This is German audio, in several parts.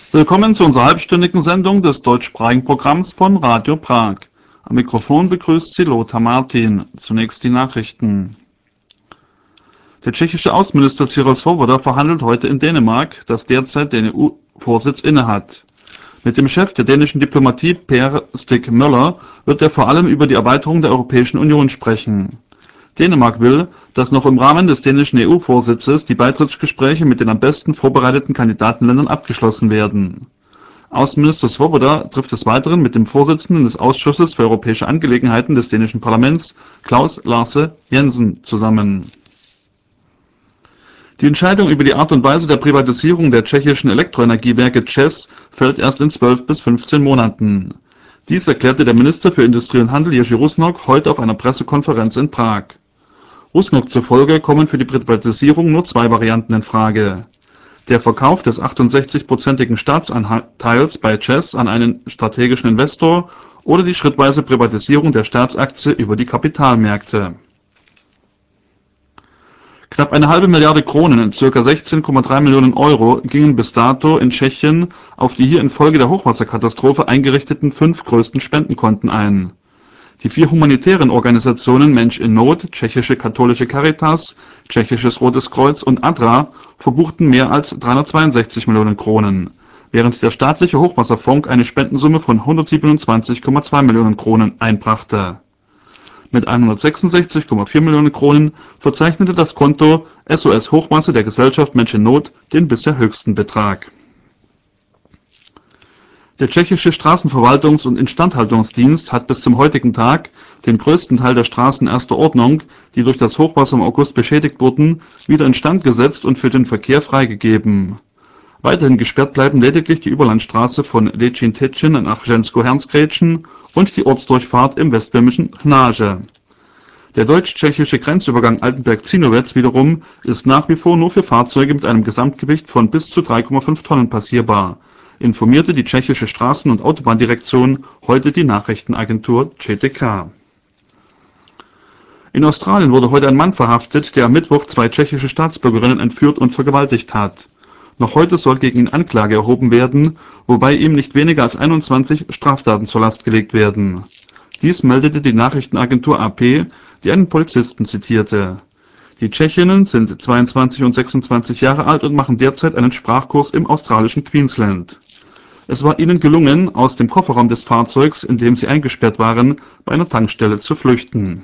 Willkommen zu unserer halbstündigen Sendung des deutschsprachigen Programms von Radio Prag. Am Mikrofon begrüßt Sie Lothar Martin. Zunächst die Nachrichten. Der tschechische Außenminister Cyril Svoboda verhandelt heute in Dänemark, das derzeit den EU-Vorsitz innehat. Mit dem Chef der dänischen Diplomatie, Per Stig Møller, wird er vor allem über die Erweiterung der Europäischen Union sprechen. Dänemark will, dass noch im Rahmen des dänischen EU-Vorsitzes die Beitrittsgespräche mit den am besten vorbereiteten Kandidatenländern abgeschlossen werden. Außenminister Svoboda trifft des Weiteren mit dem Vorsitzenden des Ausschusses für europäische Angelegenheiten des dänischen Parlaments, Klaus Larse Jensen, zusammen. Die Entscheidung über die Art und Weise der Privatisierung der tschechischen Elektroenergiewerke ČEZ fällt erst in 12 bis 15 Monaten. Dies erklärte der Minister für Industrie und Handel Jerzy Rusnok heute auf einer Pressekonferenz in Prag. Rusnok zufolge kommen für die Privatisierung nur zwei Varianten in Frage: der Verkauf des 68-prozentigen Staatsanteils bei ČEZ an einen strategischen Investor oder die schrittweise Privatisierung der Staatsaktie über die Kapitalmärkte. Knapp eine halbe Milliarde Kronen, ca. 16,3 Millionen Euro, gingen bis dato in Tschechien auf die hier infolge der Hochwasserkatastrophe eingerichteten 5 größten Spendenkonten ein. Die 4 humanitären Organisationen Mensch in Not, Tschechische Katholische Caritas, Tschechisches Rotes Kreuz und ADRA verbuchten mehr als 362 Millionen Kronen, während der staatliche Hochwasserfonds eine Spendensumme von 127,2 Millionen Kronen einbrachte. Mit 166,4 Millionen Kronen verzeichnete das Konto SOS Hochwasser der Gesellschaft Mensch in Not den bisher höchsten Betrag. Der tschechische Straßenverwaltungs- und Instandhaltungsdienst hat bis zum heutigen Tag den größten Teil der Straßen erster Ordnung, die durch das Hochwasser im August beschädigt wurden, wieder instand gesetzt und für den Verkehr freigegeben. Weiterhin gesperrt bleiben lediglich die Überlandstraße von Děčín-Těčín nach Žensko-Hernsgrätschen und die Ortsdurchfahrt im westböhmischen Hnage. Der deutsch-tschechische Grenzübergang Altenberg-Zinnowetz wiederum ist nach wie vor nur für Fahrzeuge mit einem Gesamtgewicht von bis zu 3,5 Tonnen passierbar, informierte die tschechische Straßen- und Autobahndirektion heute die Nachrichtenagentur ČTK. In Australien wurde heute ein Mann verhaftet, der am Mittwoch 2 tschechische Staatsbürgerinnen entführt und vergewaltigt hat. Noch heute soll gegen ihn Anklage erhoben werden, wobei ihm nicht weniger als 21 Straftaten zur Last gelegt werden. Dies meldete die Nachrichtenagentur AP, die einen Polizisten zitierte. Die Tschechinnen sind 22 und 26 Jahre alt und machen derzeit einen Sprachkurs im australischen Queensland. Es war ihnen gelungen, aus dem Kofferraum des Fahrzeugs, in dem sie eingesperrt waren, bei einer Tankstelle zu flüchten.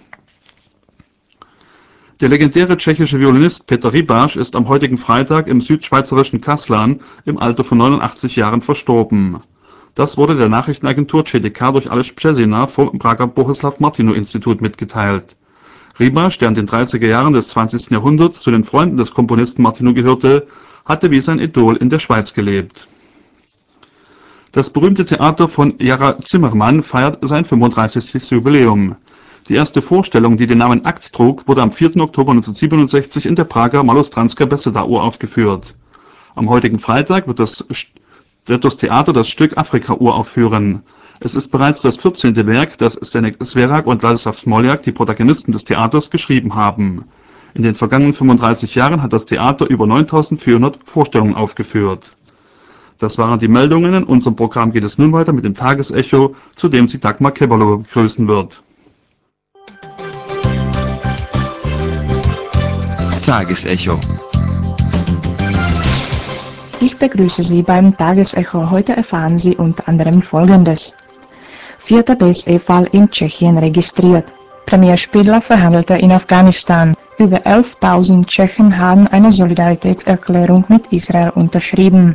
Der legendäre tschechische Violinist Petr Rybáš ist am heutigen Freitag im südschweizerischen Kaslan im Alter von 89 Jahren verstorben. Das wurde der Nachrichtenagentur ČTK durch Aleš Březina vom Prager Bohuslav-Martinu-Institut mitgeteilt. Rybáš, der in den 30er Jahren des 20. Jahrhunderts zu den Freunden des Komponisten Martinu gehörte, hatte wie sein Idol in der Schweiz gelebt. Das berühmte Theater von Jara Zimmermann feiert sein 35. Jubiläum. Die erste Vorstellung, die den Namen Akt trug, wurde am 4. Oktober 1967 in der Prager Malostranska Beseda uraufgeführt. Am heutigen Freitag wird das Theater das Stück Afrika uraufführen. Es ist bereits das 14. Werk, das Zdeněk Svěrák und Ladislav Smoljak, die Protagonisten des Theaters, geschrieben haben. In den vergangenen 35 Jahren hat das Theater über 9400 Vorstellungen aufgeführt. Das waren die Meldungen. In unserem Programm geht es nun weiter mit dem Tagesecho, zu dem Sie Dagmar Keberlow begrüßen wird. Tagesecho. Ich begrüße Sie beim Tagesecho. Heute erfahren Sie unter anderem Folgendes. 4. BSE-Fall in Tschechien registriert. Premier Špidla verhandelte in Afghanistan. Über 11.000 Tschechen haben eine Solidaritätserklärung mit Israel unterschrieben.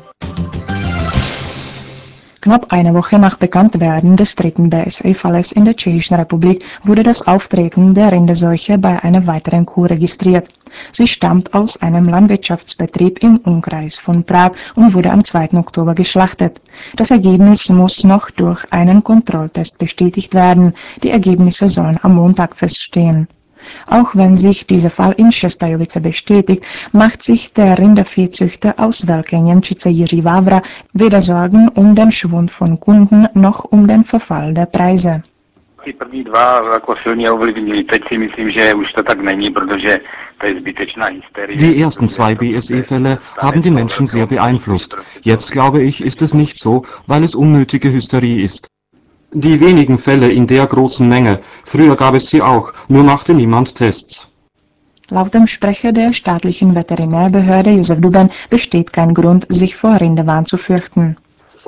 Knapp eine Woche nach Bekanntwerden des 3. BSE-Falles in der Tschechischen Republik wurde das Auftreten der Rinderseuche bei einer weiteren Kuh registriert. Sie stammt aus einem Landwirtschaftsbetrieb im Umkreis von Prag und wurde am 2. Oktober geschlachtet. Das Ergebnis muss noch durch einen Kontrolltest bestätigt werden. Die Ergebnisse sollen am Montag feststehen. Auch wenn sich dieser Fall in Šestajovice bestätigt, macht sich der Rinderviehzüchter aus Velké Němčice Jiří Vávra weder Sorgen um den Schwund von Kunden noch um den Verfall der Preise. Ty první dva jako silně ovlivnili. Teď si myslím, že už to tak není, protože Die ersten 2 BSE-Fälle haben die Menschen sehr beeinflusst. Jetzt glaube ich, ist es nicht so, weil es unnötige Hysterie ist. Die wenigen Fälle in der großen Menge, früher gab es sie auch, nur machte niemand Tests. Laut dem Sprecher der staatlichen Veterinärbehörde Josef Duben besteht kein Grund, sich vor Rindewahn zu fürchten.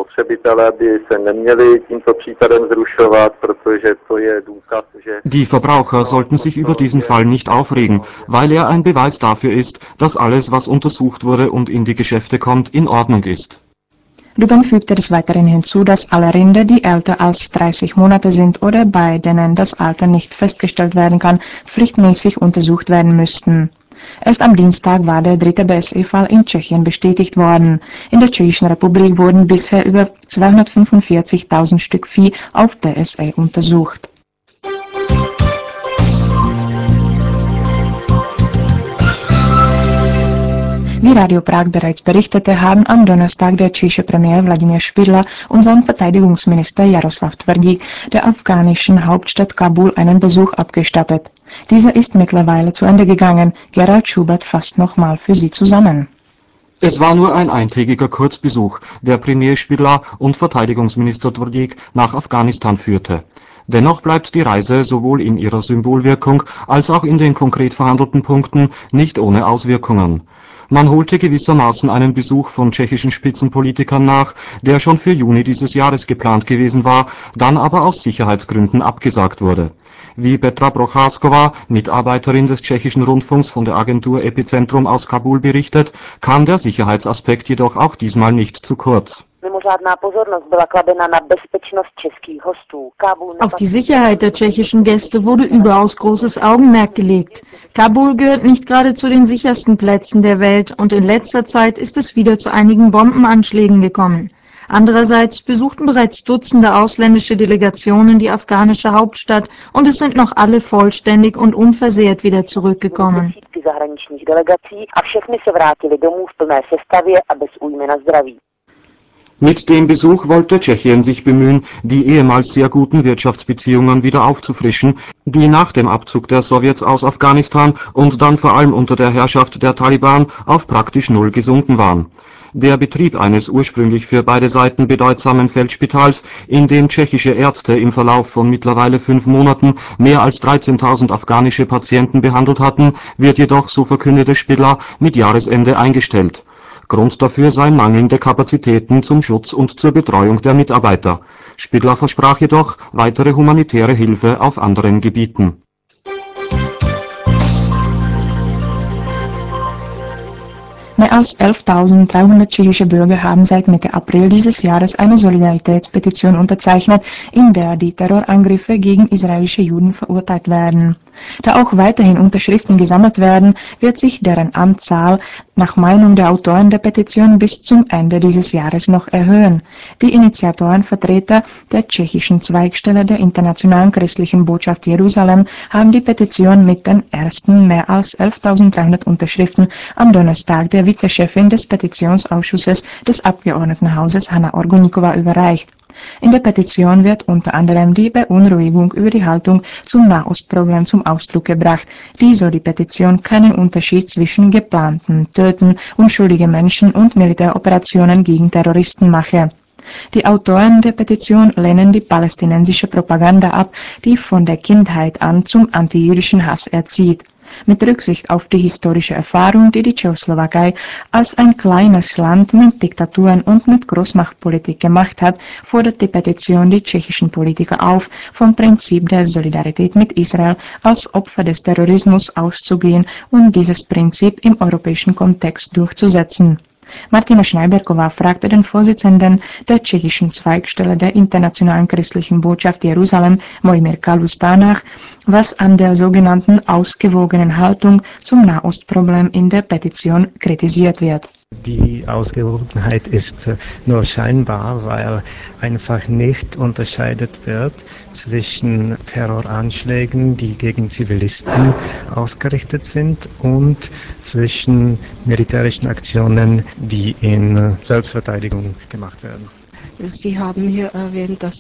Die Verbraucher sollten sich über diesen Fall nicht aufregen, weil er ein Beweis dafür ist, dass alles, was untersucht wurde und in die Geschäfte kommt, in Ordnung ist. Duben fügte des Weiteren hinzu, dass alle Rinder, die älter als 30 Monate sind oder bei denen das Alter nicht festgestellt werden kann, pflichtmäßig untersucht werden müssten. Erst am Dienstag war der 3. BSE-Fall in Tschechien bestätigt worden. In der Tschechischen Republik wurden bisher über 245.000 Stück Vieh auf BSE untersucht. Wie Radio Prag bereits berichtete, haben am Donnerstag der tschechische Premier Wladimir Špidla und sein Verteidigungsminister Jaroslav Tvrdík der afghanischen Hauptstadt Kabul einen Besuch abgestattet. Dieser ist mittlerweile zu Ende gegangen. Gerald Schubert fasst nochmal für Sie zusammen. Es war nur ein eintägiger Kurzbesuch, der Premier Špidla und Verteidigungsminister Tvrdík nach Afghanistan führte. Dennoch bleibt die Reise sowohl in ihrer Symbolwirkung als auch in den konkret verhandelten Punkten nicht ohne Auswirkungen. Man holte gewissermaßen einen Besuch von tschechischen Spitzenpolitikern nach, der schon für Juni dieses Jahres geplant gewesen war, dann aber aus Sicherheitsgründen abgesagt wurde. Wie Petra Procházková, Mitarbeiterin des tschechischen Rundfunks von der Agentur Epicentrum aus Kabul berichtet, kam der Sicherheitsaspekt jedoch auch diesmal nicht zu kurz. Auf die Sicherheit der tschechischen Gäste wurde überaus großes Augenmerk gelegt. Kabul gehört nicht gerade zu den sichersten Plätzen der Welt und in letzter Zeit ist es wieder zu einigen Bombenanschlägen gekommen. Andererseits besuchten bereits Dutzende ausländische Delegationen die afghanische Hauptstadt und es sind noch alle vollständig und unversehrt wieder zurückgekommen. Mit dem Besuch wollte Tschechien sich bemühen, die ehemals sehr guten Wirtschaftsbeziehungen wieder aufzufrischen, die nach dem Abzug der Sowjets aus Afghanistan und dann vor allem unter der Herrschaft der Taliban auf praktisch null gesunken waren. Der Betrieb eines ursprünglich für beide Seiten bedeutsamen Feldspitals, in dem tschechische Ärzte im Verlauf von mittlerweile 5 Monaten mehr als 13.000 afghanische Patienten behandelt hatten, wird jedoch, so verkündete Špidla, mit Jahresende eingestellt. Grund dafür seien mangelnde Kapazitäten zum Schutz und zur Betreuung der Mitarbeiter. Špidla versprach jedoch weitere humanitäre Hilfe auf anderen Gebieten. Mehr als 11.300 tschechische Bürger haben seit Mitte April dieses Jahres eine Solidaritätspetition unterzeichnet, in der die Terrorangriffe gegen israelische Juden verurteilt werden. Da auch weiterhin Unterschriften gesammelt werden, wird sich deren Anzahl nach Meinung der Autoren der Petition bis zum Ende dieses Jahres noch erhöhen. Die Initiatorenvertreter der tschechischen Zweigstelle der Internationalen Christlichen Botschaft Jerusalem haben die Petition mit den ersten mehr als 11.300 Unterschriften am Donnerstag der Vizechefin des Petitionsausschusses des Abgeordnetenhauses Hanna Orgoníková überreicht. In der Petition wird unter anderem die Beunruhigung über die Haltung zum Nahostproblem zum Ausdruck gebracht, die, so die Petition, keinen Unterschied zwischen geplanten Töten unschuldiger Menschen und Militäroperationen gegen Terroristen mache. Die Autoren der Petition lehnen die palästinensische Propaganda ab, die von der Kindheit an zum antijüdischen Hass erzieht. Mit Rücksicht auf die historische Erfahrung, die die Tschechoslowakei als ein kleines Land mit Diktaturen und mit Großmachtpolitik gemacht hat, fordert die Petition die tschechischen Politiker auf, vom Prinzip der Solidarität mit Israel als Opfer des Terrorismus auszugehen und dieses Prinzip im europäischen Kontext durchzusetzen. Martina Schneiberková fragte den Vorsitzenden der tschechischen Zweigstelle der Internationalen Christlichen Botschaft Jerusalem, Mojmír Kalus, danach, was an der sogenannten ausgewogenen Haltung zum Nahostproblem in der Petition kritisiert wird. Die Ausgewogenheit ist nur scheinbar, weil einfach nicht unterscheidet wird zwischen Terroranschlägen, die gegen Zivilisten ausgerichtet sind, und zwischen militärischen Aktionen, die in Selbstverteidigung gemacht werden. Sie haben hier erwähnt, dass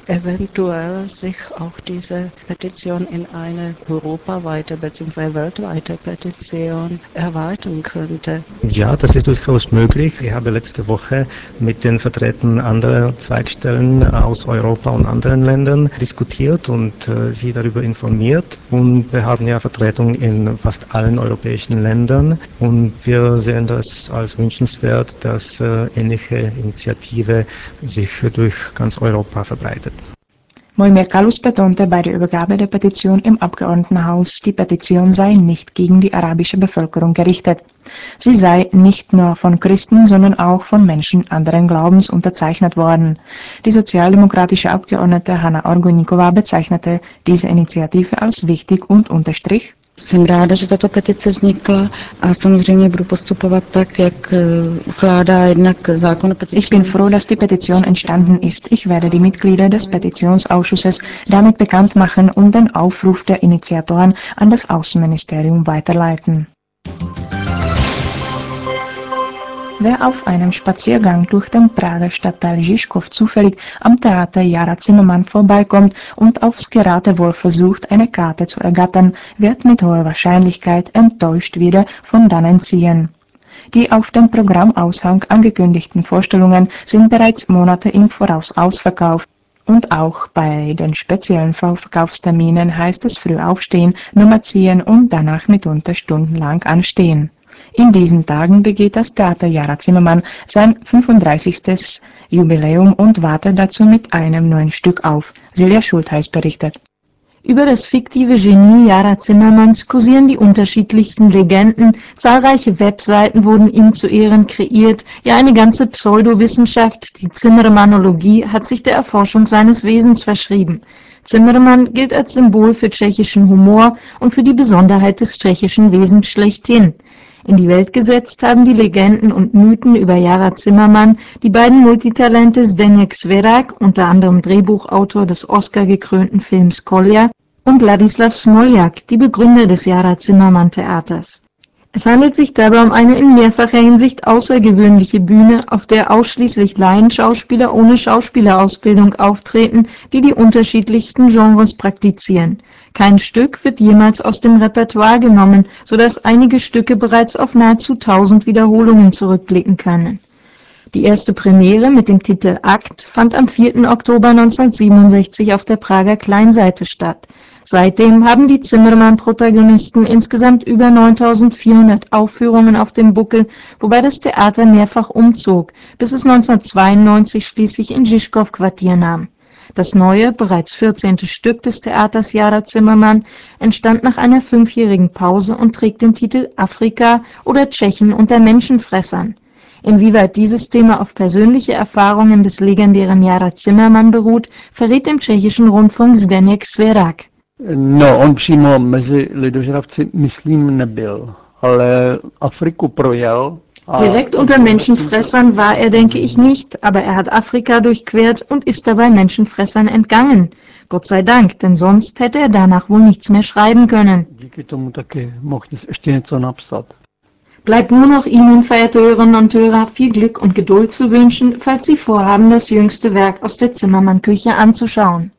eventuell sich auch diese Petition in eine europaweite bzw. weltweite Petition erweitern könnte. Ja, das ist durchaus möglich. Ich habe letzte Woche mit den Vertretern anderer Zweigstellen aus Europa und anderen Ländern diskutiert und sie darüber informiert. Und wir haben ja Vertretung in fast allen europäischen Ländern. Und wir sehen das als wünschenswert, dass ähnliche Initiative sich durch ganz Europa verbreitet. Moimirkalus betonte bei der Übergabe der Petition im Abgeordnetenhaus, die Petition sei nicht gegen die arabische Bevölkerung gerichtet. Sie sei nicht nur von Christen, sondern auch von Menschen anderen Glaubens unterzeichnet worden. Die sozialdemokratische Abgeordnete Hana Orgoníková bezeichnete diese Initiative als wichtig und unterstrich: Jsem ráda, že tato petice vznikla a samozřejmě budu postupovat tak, jak ukládá jednak zákon o petici. Ich bin froh, dass die Petition entstanden ist. Ich werde die Mitglieder des Petitionsausschusses damit bekannt machen und den Aufruf der Initiatoren an das Außenministerium weiterleiten. Wer auf einem Spaziergang durch den Prager Stadtteil Žižkov zufällig am Theater Jara Zimmermann vorbeikommt und aufs Geratewohl versucht, eine Karte zu ergattern, wird mit hoher Wahrscheinlichkeit enttäuscht wieder von dannen ziehen. Die auf dem Programmaushang angekündigten Vorstellungen sind bereits Monate im Voraus ausverkauft. Und auch bei den speziellen Vorverkaufsterminen heißt es früh aufstehen, Nummer ziehen und danach mitunter stundenlang anstehen. In diesen Tagen begeht das Theater Jara Zimmermann sein 35. Jubiläum und wartet dazu mit einem neuen Stück auf. Silja Schultheiß berichtet. Über das fiktive Genie Jara Zimmermanns kursieren die unterschiedlichsten Legenden, zahlreiche Webseiten wurden ihm zu Ehren kreiert, ja eine ganze Pseudowissenschaft, die Zimmermannologie, hat sich der Erforschung seines Wesens verschrieben. Zimmermann gilt als Symbol für tschechischen Humor und für die Besonderheit des tschechischen Wesens schlechthin. In die Welt gesetzt haben die Legenden und Mythen über Jara Zimmermann die beiden Multitalente Zdeněk Svěrák, unter anderem Drehbuchautor des Oscar-gekrönten Films Kolja, und Ladislav Smoljak, die Begründer des Jara Zimmermann Theaters. Es handelt sich dabei um eine in mehrfacher Hinsicht außergewöhnliche Bühne, auf der ausschließlich Laienschauspieler ohne Schauspielerausbildung auftreten, die die unterschiedlichsten Genres praktizieren. Kein Stück wird jemals aus dem Repertoire genommen, sodass einige Stücke bereits auf nahezu 1000 Wiederholungen zurückblicken können. Die erste Premiere mit dem Titel Akt fand am 4. Oktober 1967 auf der Prager Kleinseite statt. Seitdem haben die Zimmermann-Protagonisten insgesamt über 9.400 Aufführungen auf dem Buckel, wobei das Theater mehrfach umzog, bis es 1992 schließlich in Žižkov Quartier nahm. Das neue, bereits 14. Stück des Theaters Jara Zimmermann entstand nach einer 5-jährigen Pause und trägt den Titel Afrika oder Tschechen unter Menschenfressern. Inwieweit dieses Thema auf persönliche Erfahrungen des legendären Jara Zimmermann beruht, verrät dem tschechischen Rundfunk Zdeněk Svěrák. No, on přímo mezi lidožravci, myslím, nebyl, ale Afriku projel. Direkt unter Menschenfressern war er, denke ich, nicht, aber er hat Afrika durchquert und ist dabei Menschenfressern entgangen. Gott sei Dank, denn sonst hätte er danach wohl nichts mehr schreiben können. Díky tomu taky mohl ještě něco napsat. Bleibt nur noch Ihnen, verehrte Hörerinnen und Hörer, viel Glück und Geduld zu wünschen, falls Sie vorhaben, das jüngste Werk aus der Zimmermann-Küche anzuschauen.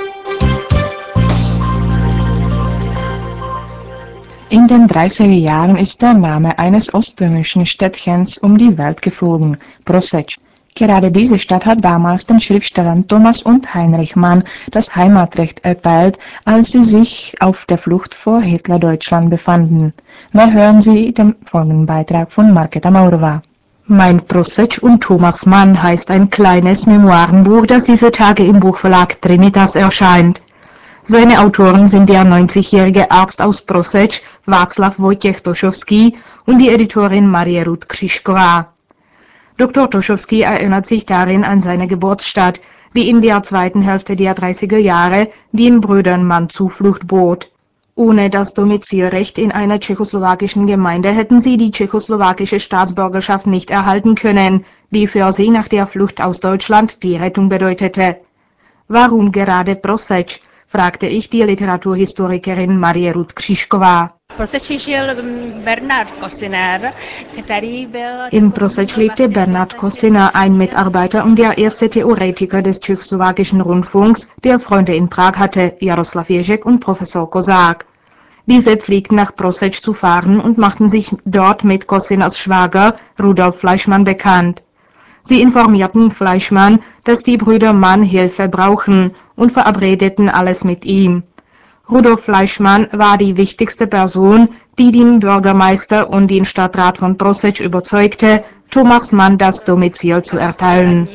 In den 30er Jahren ist der Name eines ostböhmischen Städtchens um die Welt geflogen, Prosec. Gerade diese Stadt hat damals den Schriftstellern Thomas und Heinrich Mann das Heimatrecht erteilt, als sie sich auf der Flucht vor Hitler-Deutschland befanden. Mehr hören Sie den folgenden Beitrag von Markéta Maurová. Mein Prosec und Thomas Mann heißt ein kleines Memoirenbuch, das diese Tage im Buchverlag Trinitas erscheint. Seine Autoren sind der 90-jährige Arzt aus Prosec, Václav Wojtěch Tošovský, und die Editorin Marie Ruth Křižková. Dr. Tošovský erinnert sich darin an seine Geburtsstadt, wie in der zweiten Hälfte der 30er Jahre den Brüdern Mann Zuflucht bot. Ohne das Domizilrecht in einer tschechoslowakischen Gemeinde hätten sie die tschechoslowakische Staatsbürgerschaft nicht erhalten können, die für sie nach der Flucht aus Deutschland die Rettung bedeutete. Warum gerade Prosec? Fragte ich die Literaturhistorikerin Marie Ruth Křižková. In Prosec lebte Bernard Kosina, ein Mitarbeiter und der erste Theoretiker des tschechoslowakischen Rundfunks, der Freunde in Prag hatte, Jaroslav Ježek und Professor Kozák. Diese pflegten nach Prosec zu fahren und machten sich dort mit Kosinas Schwager Rudolf Fleischmann bekannt. Sie informierten Fleischmann, dass die Brüder Mann Hilfe brauchen und verabredeten alles mit ihm. Rudolf Fleischmann war die wichtigste Person, die den Bürgermeister und den Stadtrat von Prosec überzeugte, Thomas Mann das Domizil zu erteilen.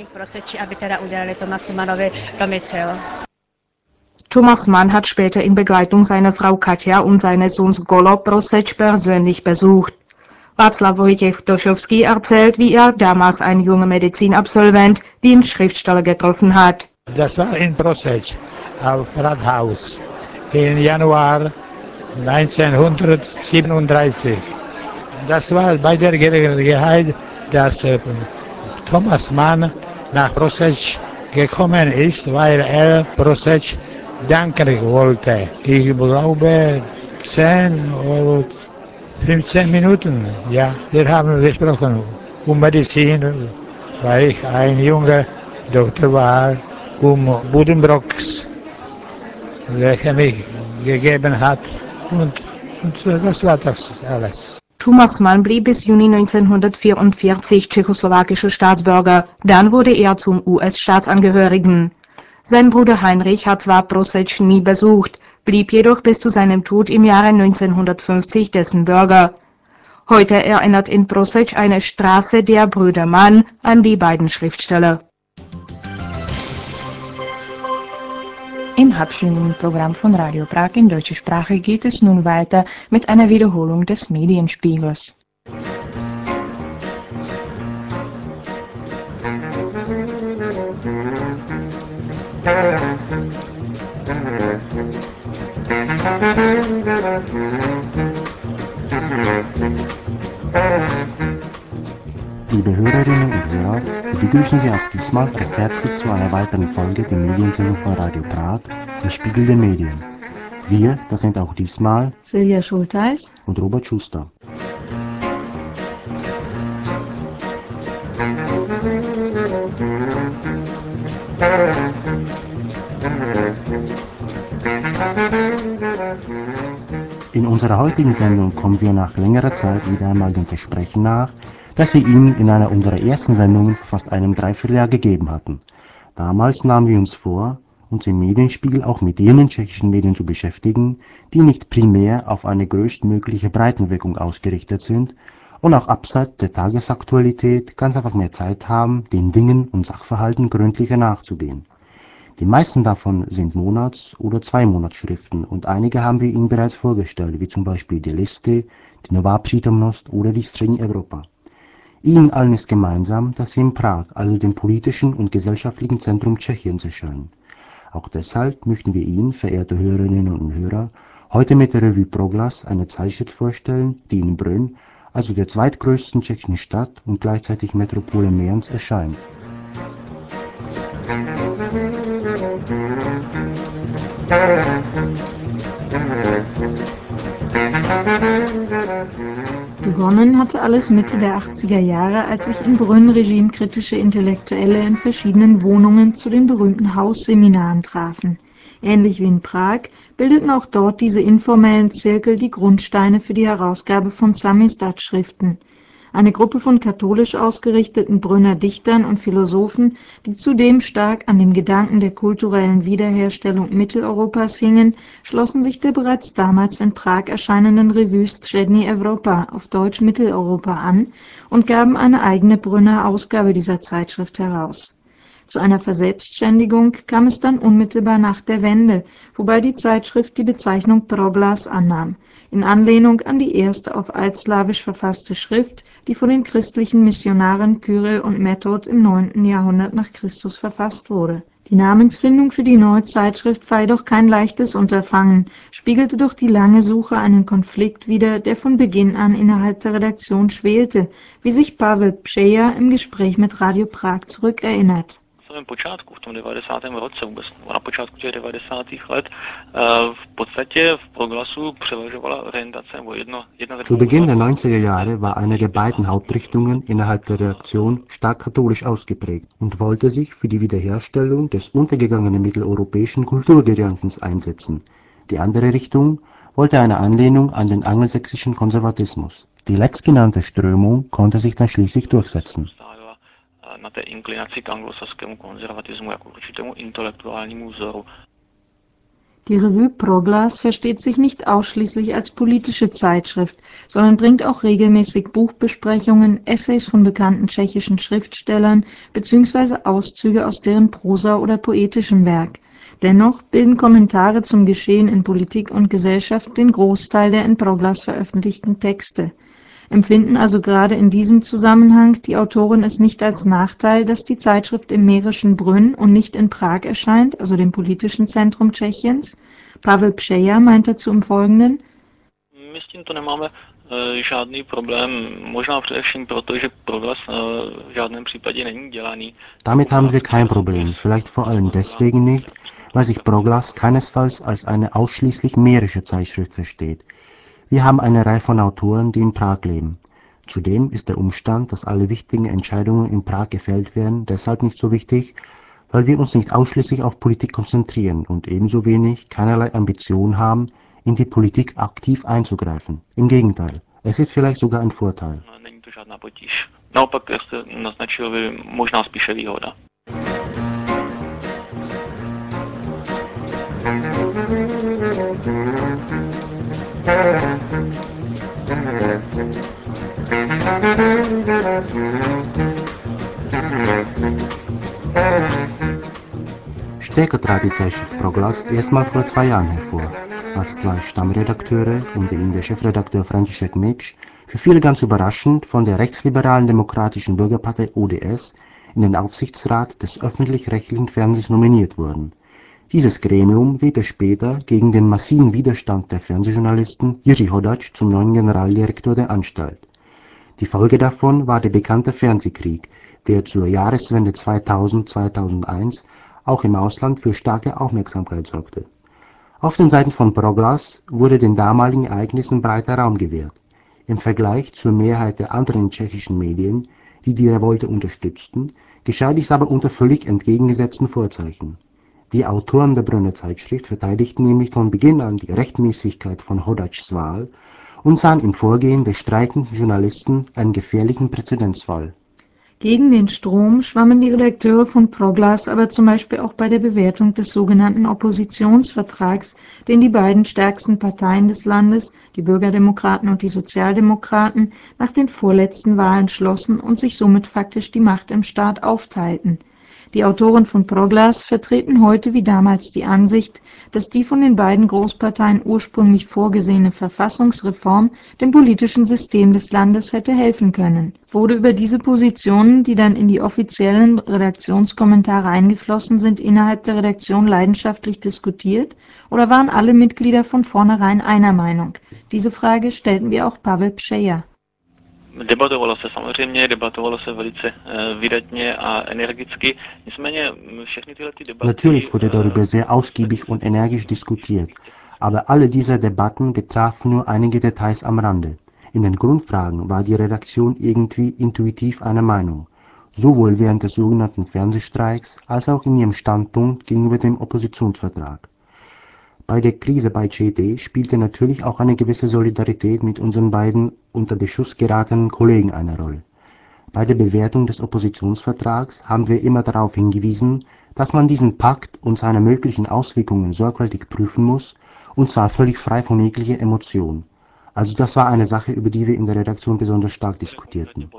Thomas Mann hat später in Begleitung seiner Frau Katja und seines Sohns Golo Prosec persönlich besucht. Václav Wojciech Toschowski erzählt, wie er damals ein junger Medizinabsolvent den Schriftsteller getroffen hat. Das war in Prosec auf Rathaus im Januar 1937. Das war bei der Gelegenheit, dass Thomas Mann nach Prosec gekommen ist, weil er Prosec danken wollte. Ich glaube 10 oder 15 Minuten, ja, wir haben gesprochen Medizin, weil ich ein junger Doktor war, Buddenbrocks, welcher mich gegeben hat und das war das alles. Thomas Mann blieb bis Juni 1944 tschechoslowakischer Staatsbürger, dann wurde er zum US-Staatsangehörigen. Sein Bruder Heinrich hat zwar Prosec nie besucht, blieb jedoch bis zu seinem Tod im Jahre 1950 dessen Bürger. Heute erinnert in Prosec eine Straße der Brüder Mann an die beiden Schriftsteller. Im halbstündigen Programm von Radio Prag in deutscher Sprache geht es nun weiter mit einer Wiederholung des Medienspiegels. Liebe Hörerinnen und Hörer, wir begrüßen Sie auch diesmal recht herzlich zu einer weiteren Folge der Mediensendung von Radio Prag, im Spiegel der Medien. Wir, das sind auch diesmal Silja Schultheis und Robert Schuster. In unserer heutigen Sendung kommen wir nach längerer Zeit wieder einmal dem Versprechen nach, das wir Ihnen in einer unserer ersten Sendungen vor fast einem Dreivierteljahr gegeben hatten. Damals nahmen wir uns vor, uns im Medienspiegel auch mit jenen tschechischen Medien zu beschäftigen, die nicht primär auf eine größtmögliche Breitenwirkung ausgerichtet sind und auch abseits der Tagesaktualität ganz einfach mehr Zeit haben, den Dingen und Sachverhalten gründlicher nachzugehen. Die meisten davon sind Monats- oder Zweimonatsschriften und einige haben wir Ihnen bereits vorgestellt, wie zum Beispiel die Liste, die Nová přítomnost oder die Střední Evropa. Ihnen allen ist gemeinsam, dass sie in Prag, also dem politischen und gesellschaftlichen Zentrum Tschechiens, erscheinen. Auch deshalb möchten wir Ihnen, verehrte Hörerinnen und Hörer, heute mit der Revue Proglas eine Zeitschrift vorstellen, die in Brünn, also der zweitgrößten tschechischen Stadt und gleichzeitig Metropole Mährens, erscheint. Begonnen hatte alles Mitte der 80er Jahre, als sich in Brünn regimekritische Intellektuelle in verschiedenen Wohnungen zu den berühmten Hausseminaren trafen. Ähnlich wie in Prag bildeten auch dort diese informellen Zirkel die Grundsteine für die Herausgabe von Samizdat-Schriften. Eine Gruppe von katholisch ausgerichteten Brünner Dichtern und Philosophen, die zudem stark an dem Gedanken der kulturellen Wiederherstellung Mitteleuropas hingen, schlossen sich der bereits damals in Prag erscheinenden Revue Střední Evropa, auf Deutsch Mitteleuropa, an und gaben eine eigene Brünner Ausgabe dieser Zeitschrift heraus. Zu einer Verselbstständigung kam es dann unmittelbar nach der Wende, wobei die Zeitschrift die Bezeichnung Proglas annahm, in Anlehnung an die erste auf Altslawisch verfasste Schrift, die von den christlichen Missionaren Kyrill und Method im 9. Jahrhundert nach Christus verfasst wurde. Die Namensfindung für die neue Zeitschrift war jedoch kein leichtes Unterfangen, spiegelte doch die lange Suche einen Konflikt wider, der von Beginn an innerhalb der Redaktion schwelte, wie sich Pavel Pscheja im Gespräch mit Radio Prag zurückerinnert. samém počátku, v tom 90. roce, vůbec na počátku těch 90. let, v podstatě v Proglasu převažovala orientace nebo jedna Zu Beginn der 90er Jahre war eine der beiden Hauptrichtungen innerhalb der Redaktion stark katholisch ausgeprägt und wollte sich für die Wiederherstellung des untergegangenen mitteleuropäischen Kulturgedankens einsetzen. Die andere Richtung wollte eine Anlehnung an den angelsächsischen Konservatismus. Die letztgenannte Strömung konnte sich dann schließlich durchsetzen. Na té inklinaci k anglosaskému konzervatismu jako určitému intelektuálnímu vzoru. Die Revue Proglas versteht sich nicht ausschließlich als politische Zeitschrift, sondern bringt auch regelmäßig Buchbesprechungen, Essays von bekannten tschechischen Schriftstellern bzw. Auszüge aus deren Prosa oder poetischem Werk. Dennoch bilden Kommentare zum Geschehen in Politik und Gesellschaft den Großteil der in Proglas veröffentlichten Texte. Empfinden also gerade in diesem Zusammenhang die Autoren es nicht als Nachteil, dass die Zeitschrift im mährischen Brünn und nicht in Prag erscheint, also dem politischen Zentrum Tschechiens? Pavel Pšeja meint dazu im Folgenden: My s tím to nemáme žádný problém, možná především proto, že Proglas v žádném případě není dělaný. Damit haben wir kein Problem, vielleicht vor allem deswegen nicht, weil sich Proglas keinesfalls als eine ausschließlich mährische Zeitschrift versteht. Wir haben eine Reihe von Autoren, die in Prag leben. Zudem ist der Umstand, dass alle wichtigen Entscheidungen in Prag gefällt werden, deshalb nicht so wichtig, weil wir uns nicht ausschließlich auf Politik konzentrieren und ebenso wenig keinerlei Ambition haben, in die Politik aktiv einzugreifen. Im Gegenteil, es ist vielleicht sogar ein Vorteil. Není to žádná potíž. Naopak, jak jste naznačil, by možná spíše výhoda. Stärker trat die Zeitschrift Proglas erstmal vor 2 Jahren hervor, als 2 Stammredakteure, unter ihnen der Chefredakteur František Miksch, für viele ganz überraschend von der rechtsliberalen Demokratischen Bürgerpartei ODS in den Aufsichtsrat des öffentlich-rechtlichen Fernsehens nominiert wurden. Dieses Gremium wählte später gegen den massiven Widerstand der Fernsehjournalisten Jiří Hodač zum neuen Generaldirektor der Anstalt. Die Folge davon war der bekannte Fernsehkrieg, der zur Jahreswende 2000/2001 auch im Ausland für starke Aufmerksamkeit sorgte. Auf den Seiten von Proglas wurde den damaligen Ereignissen breiter Raum gewährt. Im Vergleich zur Mehrheit der anderen tschechischen Medien, die die Revolte unterstützten, geschah dies aber unter völlig entgegengesetzten Vorzeichen. Die Autoren der Brünner Zeitschrift verteidigten nämlich von Beginn an die Rechtmäßigkeit von Hodačs Wahl und sahen im Vorgehen der streikenden Journalisten einen gefährlichen Präzedenzfall. Gegen den Strom schwammen die Redakteure von Proglas aber zum Beispiel auch bei der Bewertung des sogenannten Oppositionsvertrags, den die beiden stärksten Parteien des Landes, die Bürgerdemokraten und die Sozialdemokraten, nach den vorletzten Wahlen schlossen und sich somit faktisch die Macht im Staat aufteilten. Die Autoren von Proglas vertreten heute wie damals die Ansicht, dass die von den beiden Großparteien ursprünglich vorgesehene Verfassungsreform dem politischen System des Landes hätte helfen können. Wurde über diese Positionen, die dann in die offiziellen Redaktionskommentare eingeflossen sind, innerhalb der Redaktion leidenschaftlich diskutiert, oder waren alle Mitglieder von vornherein einer Meinung? Diese Frage stellten wir auch Pavel Pšeja. Debatovalo se samozřejmě, debatovalo se velice vydatně a energicky. Nicméně všechny tyhle debaty... Natürlich wurde darüber sehr ausgiebig und energisch diskutiert, aber alle diese Debatten betrafen nur einige Details am Rande. In den Grundfragen war die Redaktion irgendwie intuitiv einer Meinung, sowohl während des sogenannten Fernsehstreiks als auch in ihrem Standpunkt gegenüber dem Oppositionsvertrag. Bei der Krise bei ČT spielte natürlich auch eine gewisse Solidarität mit unseren beiden unter Beschuss geratenen Kollegen eine Rolle. Bei der Bewertung des Oppositionsvertrags haben wir immer darauf hingewiesen, dass man diesen Pakt und seine möglichen Auswirkungen sorgfältig prüfen muss, und zwar völlig frei von jeglicher Emotion. Also das war eine Sache, über die wir in der Redaktion besonders stark diskutierten.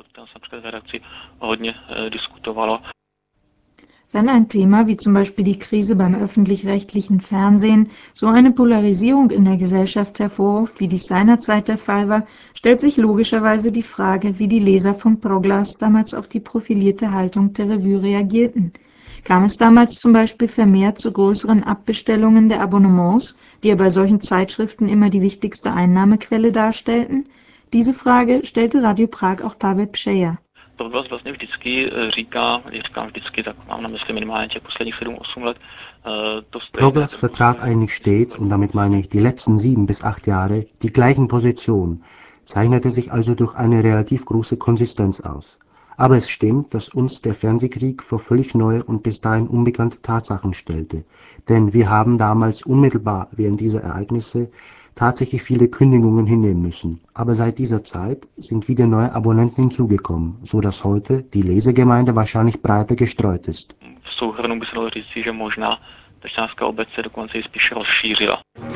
Wenn ein Thema wie zum Beispiel die Krise beim öffentlich-rechtlichen Fernsehen so eine Polarisierung in der Gesellschaft hervorruft, wie dies seinerzeit der Fall war, stellt sich logischerweise die Frage, wie die Leser von Proglas damals auf die profilierte Haltung der Revue reagierten. Kam es damals zum Beispiel vermehrt zu größeren Abbestellungen der Abonnements, die ja bei solchen Zeitschriften immer die wichtigste Einnahmequelle darstellten? Diese Frage stellte Radio Prag auch Pavel Pšeja. Proglas vlastně vždycky říkám vždycky, tak mám na mysli minimálně těch posledních 7-8 let. Proglas vertrat eigentlich stets, und damit meine ich die letzten 7 bis 8 Jahre, die gleichen Positionen, zeichnete sich also durch eine relativ große Konsistenz aus. Aber es stimmt, dass uns der Fernsehkrieg vor völlig neue und bis dahin unbekannte Tatsachen stellte. Denn wir haben damals unmittelbar während dieser Ereignisse tatsächlich viele Kündigungen hinnehmen müssen. Aber seit dieser Zeit sind wieder neue Abonnenten hinzugekommen, so dass heute die Lesegemeinde wahrscheinlich breiter gestreut ist. V souhrnu by se dalo říct, že možná ta čtenářská obec se dokonce i spíš rozšířila.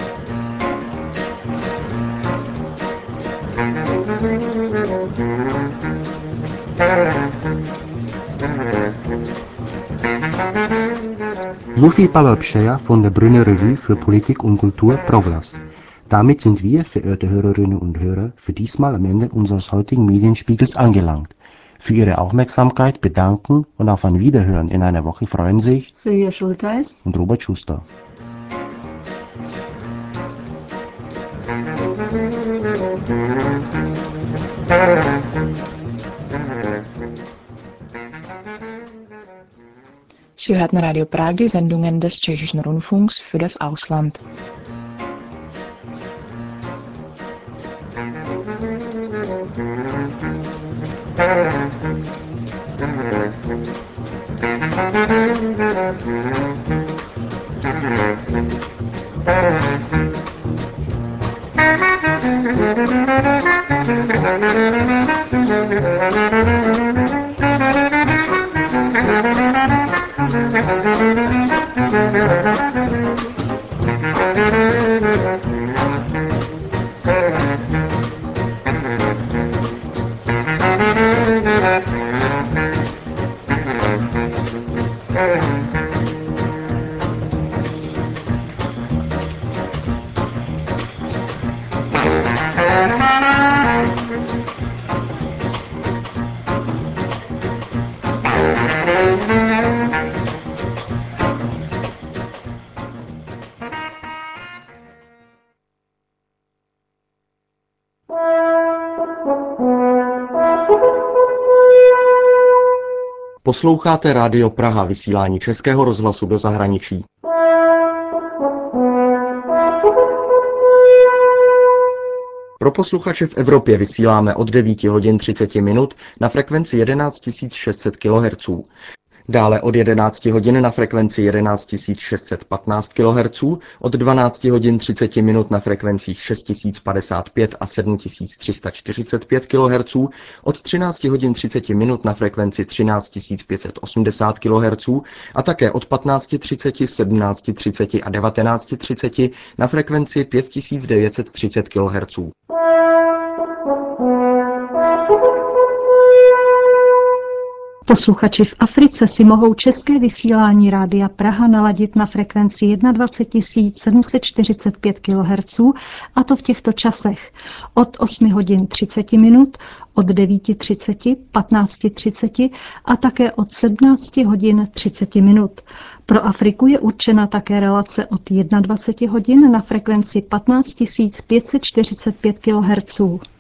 Sophie Pavel-Pscheyer von der Brünner Revue für Politik und Kultur Proglas. Damit sind wir, verehrte Hörerinnen und Hörer, für diesmal am Ende unseres heutigen Medienspiegels angelangt. Für Ihre Aufmerksamkeit bedanken und auf ein Wiederhören in einer Woche freuen sich Silvia Schultheis und Robert Schuster. Sie hörten Radio Prag die Sendungen des Tschechischen Rundfunks für das Ausland. Posloucháte Rádio Praha, vysílání Českého rozhlasu do zahraničí. Pro posluchače v Evropě vysíláme od 9 hodin 30 minut na frekvenci 11 600 kHz. Dále od 11 hodin na frekvenci 11 615 kHz, od 12 hodin 30 minut na frekvencích 6055 a 7345 kHz, od 13 hodin 30 minut na frekvenci 13 580 kHz a také od 15:30, 17:30 a 19:30 na frekvenci 5930 kHz. Posluchači v Africe si mohou české vysílání Rádia Praha naladit na frekvenci 21 745 kHz, a to v těchto časech: od 8 hodin 30 minut, od 9:30, 15:30 a také od 17 hodin 30 minut. Pro Afriku je určena také relace od 21 hodin na frekvenci 15 545 kHz.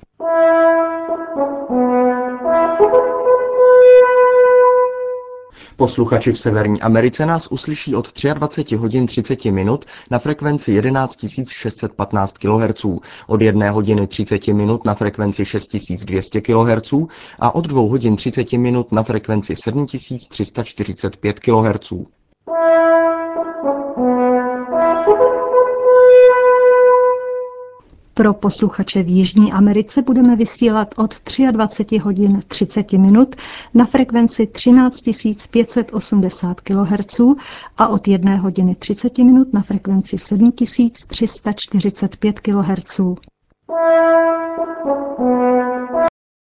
Posluchači v Severní Americe nás uslyší od 23 hodin 30 minut na frekvenci 11 615 kHz, od 1 hodiny 30 minut na frekvenci 6200 kHz a od 2 hodin 30 minut na frekvenci 7345 kHz. Pro posluchače v Jižní Americe budeme vysílat od 23 hodin 30 minut na frekvenci 13 580 kHz a od 1 hodiny 30 minut na frekvenci 7345 kHz.